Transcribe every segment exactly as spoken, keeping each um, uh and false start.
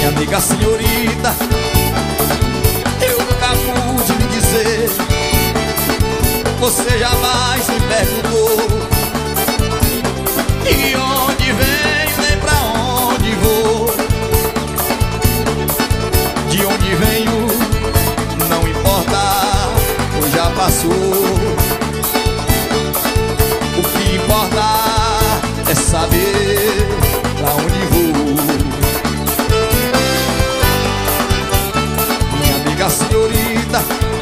Minha amiga senhorita, eu nunca pude lhe dizer. Você jamais me perguntou de onde venho nem pra onde vou. De onde venho não importa, pois já passou. O que importa é saber pra onde vou. Minha amiga senhorita,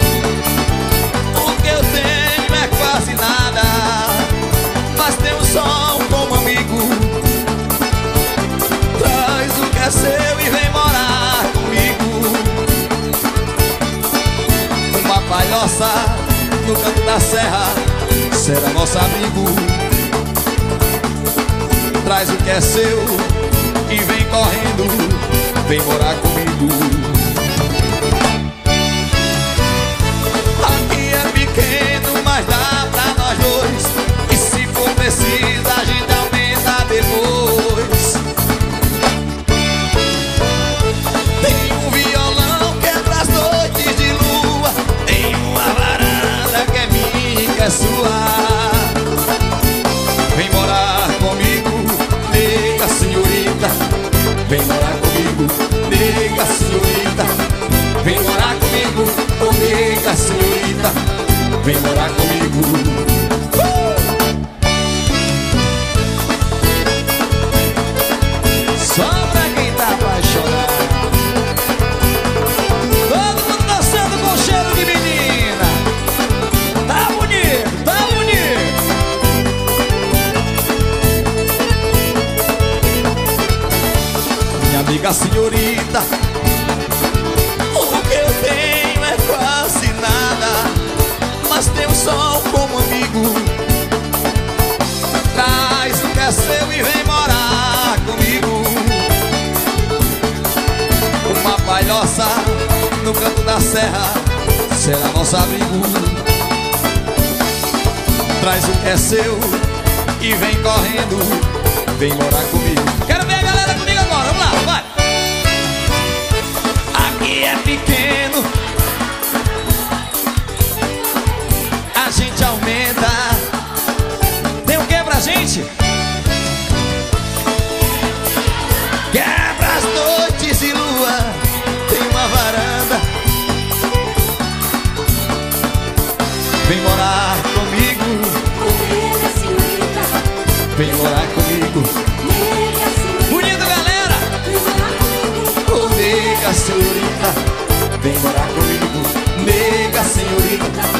o que eu tenho é quase nada, mas tenho só um como amigo. Traz o que é seu e vem morar comigo. Uma palhoça no canto da serra será nosso amigo. Traz o que é seu e vem correndo, vem morar comigo. Aqui é pequeno, mas dá pra nós dois, e se for preciso a gente aumenta depois. Tem um violão que é pras noites de lua, tem uma varanda que é minha, que é sua. Vem morar comigo, nega senhorita. Vem morar comigo, nega senhorita. Vem morar comigo, oh nega senhorita. Vem morar comigo. uh! Só pra quem tá apaixonado. Todo mundo dançando com cheiro de menina. Tá bonito, tá bonito. Minha amiga senhorita, o que eu tenho é quase nada, mas tenho só um como amigo. Traz o que é seu e vem morar comigo. Uma palhoça no canto da serra será nosso amigo. Traz o que é seu e vem correndo, vem morar comigo. Quero ver a galera comigo agora, vamos lá, vai! Aqui é pequeno, a gente aumenta. Tem o que pra gente? Quebra as noites de lua, tem uma varanda. Vem morar comigo, nega senhorita. vem morar comigo. Nega senhorita. Bonito, galera! Vem morar comigo. Ô nega senhorita, vem morar comigo. Nega senhorita,